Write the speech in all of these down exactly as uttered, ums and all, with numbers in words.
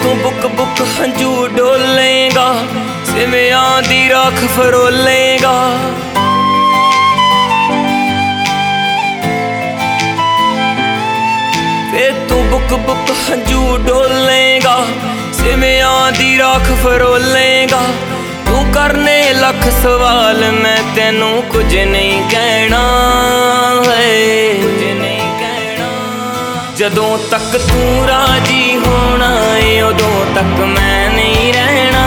ਤੂੰ book book ਹੰਝੂ ਡੋਲੇਗਾ, ਸਿਵਿਆਂ ਦੀ ਰਾਖ ਫਰੋਲੇਗਾ। ਵੇ ਤੂੰ ਬੁੱਕ ਬੁੱਕ ਹੰਝੂ ਡੋਲੇਗਾ, ਸਿਵਿਆਂ ਦੀ ਰਾਖ ਫਰੋਲੇਗਾ। ਤੂੰ ਕਰਨੇ ਲੱਖ ਸਵਾਲ, ਮੈਂ ਤੈਨੂੰ ਕੁਝ ਨਹੀਂ ਕਹਿਣਾ ਹੈ, ਕੁਝ ਨਹੀਂ ਕਹਿਣਾ। ਜਦੋਂ ਤੱਕ ਤੂੰ ਰਾਜੀ ਹੋਣਾ ਏ ਉਦੋਂ ਤੱਕ ਮੈਂ ਨਹੀਂ ਰਹਿਣਾ।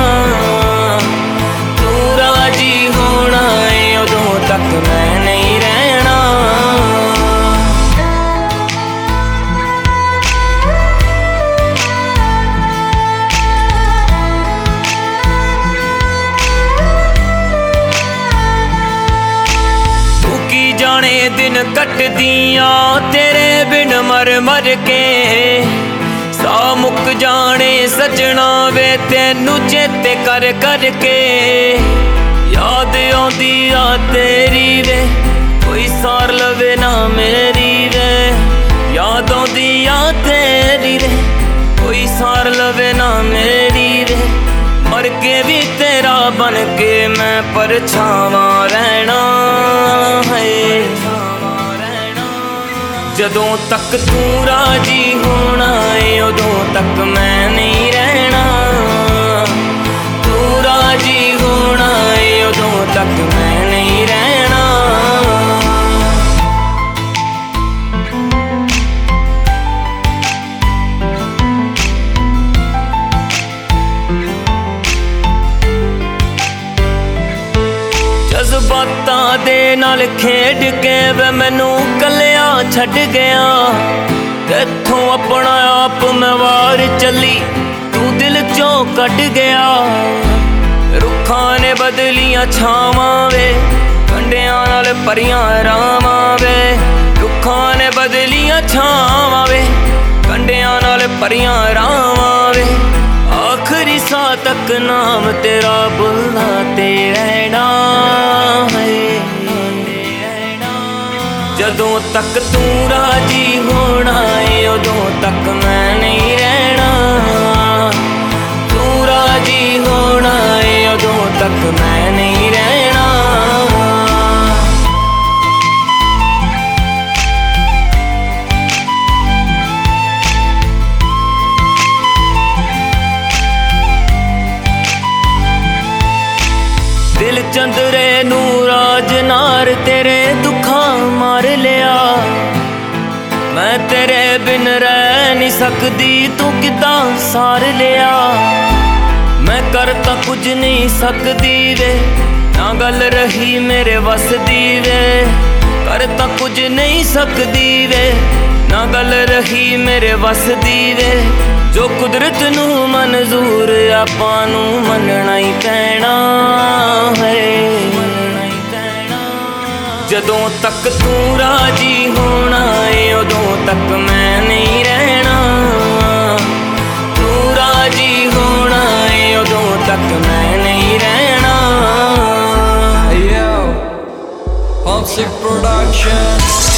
ਤੂੰ ਰਾਜੀ ਹੋਣਾ ਏ ਉਦੋਂ ਤੱਕ ਮੈਂ ਨਹੀਂ ਰਹਿਣਾ। ਜਾਣੇ ਦਿਨ ਕੱਟਦੀਆਂ ਤੇਰੇ ਬਿਨ ਮਰ ਮਰ ਕੇ, ਸਾਹ ਮੁੱਕ ਜਾਣੇ ਸਜਣਾ ਵੇ ਤੈਨੂੰ ਚੇਤੇ ਕਰ ਕਰਕੇ। ਯਾਦ ਆਉਂਦੀ ਆ ਤੇਰੀ ਵੇ ਕੋਈ ਸਾਰ ਲਵੇ ਨਾ ਮੇਰੀ ਵੇ। ਯਾਦ ਆਉਂਦੀ ਆ ਤੇਰੀ ਵੇ ਕੋਈ ਸਾਰ ਲਵੇ ਨਾ ਮੇਰੀ ਵੇ। ਮਰ ਕੇ ਵੀ ਤੇਰਾ ਬਣ ਕੇ ਮੈਂ ਪਰਛਾਵਾਂ ਰਹਿਣਾ ਹੈ। ਜਦੋਂ ਤੱਕ ਤੂੰ ਰਾਜੀ ਹੋਣਾ ਏ ਉਦੋਂ ਤੱਕ ਮੈਂ ਨਹੀਂ ਰਹਿਣਾ। ਤੂੰ ਰਾਜੀ ਹੋਣਾ ਏ ਉਦੋਂ ਤੱਕ ਮੈਂ ਨਹੀਂ ਰਹਿਣਾ। ਜਜ਼ਬਾਤਾਂ ਦੇ ਨਾਲ ਖੇਡ ਕੇ ਵੇ ਮੈਨੂੰ ਕੱਲਿਆ ਛੱਡ ਗਿਆ। ਤੈਥੋਂ ਆਪਣਾ ਆਪ ਮੈਂ ਵਾਰ ਚੱਲੀ, ਤੂੰ ਦਿਲ ਚੋਂ ਕੱਢ ਗਿਆ। ਰੁੱਖਾਂ ਨੇ ਬਦਲੀਆਂ ਛਾਵਾਂ ਵੇ, ਕੰਢਿਆਂ ਨਾਲ ਭਰੀਆਂ ਰਾਵਾਂ ਵੇ। ਰੁੱਖਾਂ ਨੇ ਬਦਲੀਆਂ ਛਾਵਾਂ ਵੇ, ਕੰਢਿਆਂ ਨਾਲ ਭਰੀਆਂ ਰਾਵਾਂ ਵੇ। ਆਖਰੀ ਸਾਹ ਤੱਕ ਨਾਮ ਤੇਰਾ ਬੋਲਦਾ ਤੇ ਰਹਿਣਾ ਹੈ। ਜਦੋਂ ਤੱਕ ਤੂੰ ਰਾਜੀ ਹੋਣਾ ਏ ਉਦੋਂ ਤੱਕ ਮੈਂ ਨਹੀਂ ਰਹਿਣਾ। ਤੂੰ ਰਾਜੀ ਹੋਣਾ ਏ ਉਦੋਂ ਤੱਕ ਮੈਂ ਨਹੀਂ ਰਹਿਣਾ। ਦਿਲ ਚੰਦਰੇ ਨੂੰ ਰਾਜਨਾਰ ਤੇਰੇ ਦੁੱਖਾਂ ਮਾਰ ਲਿਆ। ਮੈਂ ਤੇਰੇ ਬਿਨ ਰਹਿ ਨਹੀਂ ਸਕਦੀ, ਤੂੰ ਕਿੱਦਾਂ ਸਾਰ ਲਿਆ। ਮੈਂ ਕਰ ਤਾਂ ਕੁਝ ਨਹੀਂ ਸਕਦੀ ਵੇ, ਨਾ ਗੱਲ ਰਹੀ ਮੇਰੇ ਵੱਸ ਦੀ ਵੇ। ਕਰ ਤਾਂ ਕੁਝ ਨਹੀਂ ਸਕਦੀ ਵੇ, ਨਾ ਗੱਲ ਰਹੀ ਮੇਰੇ ਵੱਸ ਦੀ ਵੇ। ਜੋ ਕੁਦਰਤ ਨੂੰ ਮਨਜ਼ੂਰ ਆਪਾਂ ਨੂੰ ਮੰਨਣਾ ਹੀ ਪੈਣਾ ਹੈ। ਜਦੋਂ ਤੱਕ ਤੂੰ ਰਾਜੀ ਹੋਣਾ ਏ ਉਦੋਂ ਤੱਕ ਮੈਂ ਨਹੀਂ ਰਹਿਣਾ। ਤੂੰ ਰਾਜੀ ਹੋਣਾ ਏ ਉਦੋਂ ਤੱਕ ਮੈਂ ਨਹੀਂ ਰਹਿਣਾ। Yo, Homesick Production.